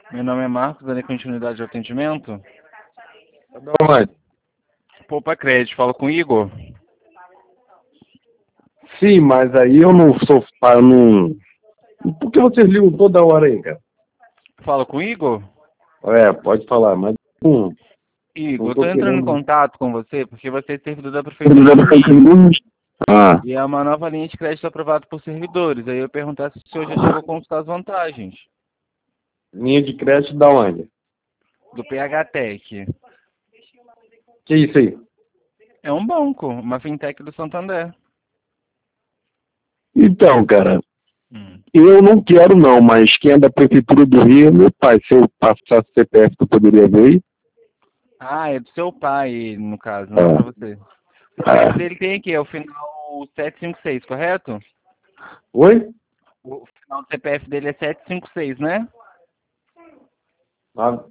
Meu nome é Marcos, darei continuidade ao atendimento. Da onde? Poupa Crédito, falo com o Igor. Sim, mas aí eu não sou pai, não. Por que vocês ligam toda hora aí, cara? Falo com o Igor? Pode falar, mas não Igor, eu tô tô entrando em querendo. contato com você porque você é servidor da Prefeitura do Rio. Ah, E é uma nova linha de crédito aprovada por servidores. Aí eu perguntar se o senhor já chegou a consultar as vantagens linha de crédito da onde? do PHTEC. Que isso aí? É um banco, uma fintech do Santander. Então, cara, Hum. eu não quero não, mas quem é da Prefeitura do Rio é meu pai. Se eu passasse CPF, tu poderia ver aí? Ah, é do seu pai, no caso, não é pra você. O CPF Ah. dele tem aqui, é o final 756, correto? Oi? O final do CPF dele é 756, né? Ah,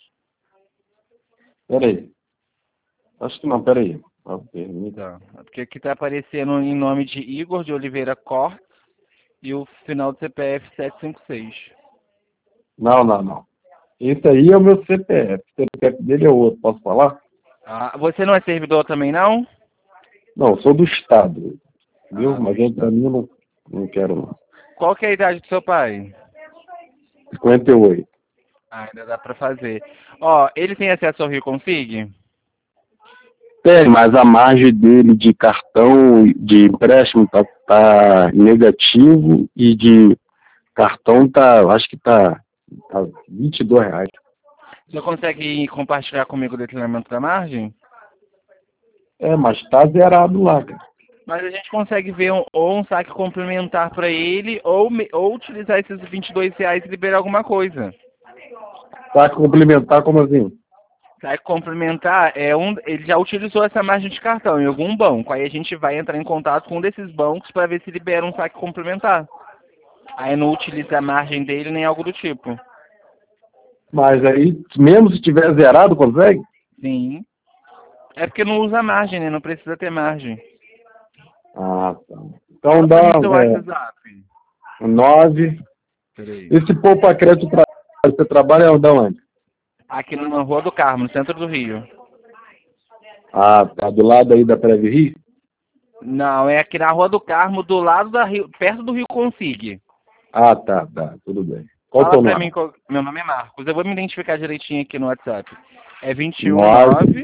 peraí. Acho que não, peraí. Ah, permita. Tá. Porque aqui tá aparecendo em nome de Igor de Oliveira Cortes e o final do CPF 756. Não. Esse aí é o meu CPF. O CPF dele é outro. Posso falar? Ah, você não é servidor também, não? Não, sou do Estado. Viu? Ah, do Mas aí pra Estado. mim eu não quero não. Qual que é a idade do seu pai? 58. Ah, ainda dá pra fazer. Ó, ele tem acesso ao Rio Consig? Tem, mas a margem dele de cartão de empréstimo tá negativo e de cartão acho que tá R$ 22. Você consegue compartilhar comigo o detalhamento da margem? Mas tá zerado lá, cara. Mas a gente consegue ver ou um saque complementar para ele ou utilizar esses R$ 22 e liberar alguma coisa. Tá complementar como assim? Saque complementar ele já utilizou essa margem de cartão em algum banco. Aí a gente vai entrar em contato com um desses bancos para ver se libera um saque complementar. Aí não utiliza a margem dele nem algo do tipo. Mas aí, mesmo se tiver zerado, consegue? Sim. É porque não usa margem, né? Não precisa ter margem. Ah, tá. Fala Então para dá mim seu WhatsApp. 9. Peraí. Esse poupa crédito você trabalha da onde? Aqui na Rua do Carmo, no centro do Rio. Ah, tá do lado aí da Preve Rio? Não, é aqui na Rua do Carmo, do lado da Rio, perto do Rio Consig. Ah, tá, tudo bem. Qual o Fala teu pra nome? mim, meu nome é Marcos. Eu vou me identificar direitinho aqui no WhatsApp. É 9 219,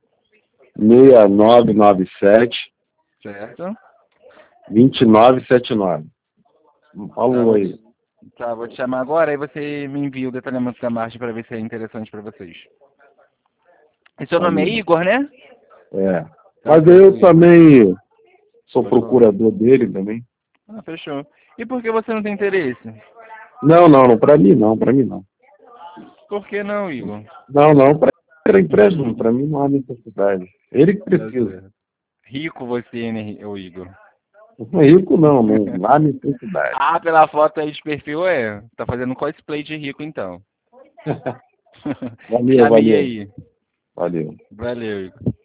6997 certo? 2979. Fala Tá, um aí. vou te chamar agora, aí você me envia o detalhamento da margem para ver se é interessante para vocês. E seu nome é Valeu. Igor, né? É. Tá Mas certo, eu Igor. também sou Pode falar. procurador dele também. Ah, fechou. E por que você não tem interesse? Não, pra mim não. Por que não, Igor? Não, pra empréstimo, pra mim não há necessidade. Ele que Tá precisa. certo. Rico você, né, ô Igor? Não é rico não há necessidade. Ah, pela foto aí de perfil é. Tá fazendo cosplay de rico então. Valeu, Chame valeu, aí. valeu. Valeu, Igor.